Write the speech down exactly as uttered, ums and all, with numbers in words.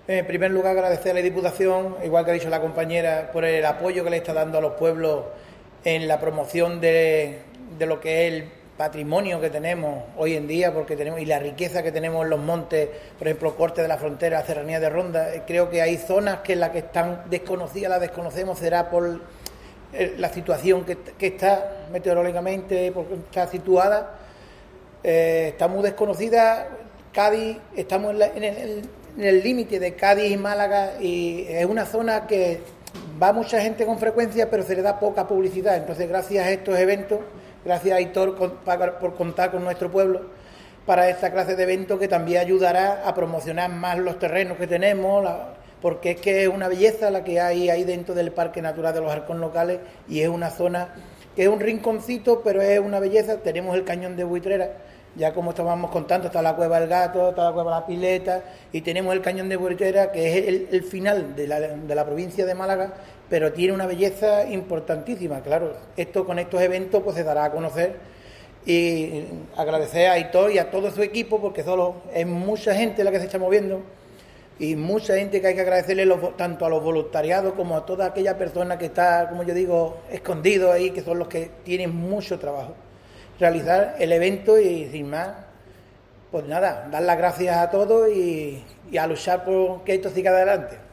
En primer lugar, agradecer a la Diputación, igual que ha dicho la compañera, por el apoyo que le está dando a los pueblos en la promoción de, de lo que es el patrimonio que tenemos hoy en día, porque tenemos y la riqueza que tenemos en los montes, por ejemplo, corte de la frontera, serranía de Ronda. Creo que hay zonas que las que están desconocidas, las desconocemos, será por la situación que, que está meteorológicamente, porque está situada, eh, está muy desconocida. Cádiz, estamos en, la, en el en el límite de Cádiz y Málaga, y es una zona que va mucha gente con frecuencia, pero se le da poca publicidad. Entonces, gracias a estos eventos, gracias a Aitor por contar con nuestro pueblo para esta clase de eventos, que también ayudará a promocionar más los terrenos que tenemos, la, porque es que es una belleza la que hay ahí dentro del Parque Natural de los Arcos Locales, y es una zona que es un rinconcito, pero es una belleza. Tenemos el Cañón de Buitrera, ya como estábamos contando, está la Cueva del Gato, está la Cueva de la Pileta, y tenemos el Cañón de Buitrera, que es el, el final de la, de la provincia de Málaga, pero tiene una belleza importantísima. Claro, esto con estos eventos pues se dará a conocer, y agradecer a Aitor y a todo su equipo, porque solo es mucha gente la que se está moviendo, y mucha gente que hay que agradecerle los, tanto a los voluntariados como a toda aquella persona que está, como yo digo, escondido ahí, que son los que tienen mucho trabajo. Realizar el evento y sin más, pues nada, dar las gracias a todos y, y a luchar por que esto siga adelante.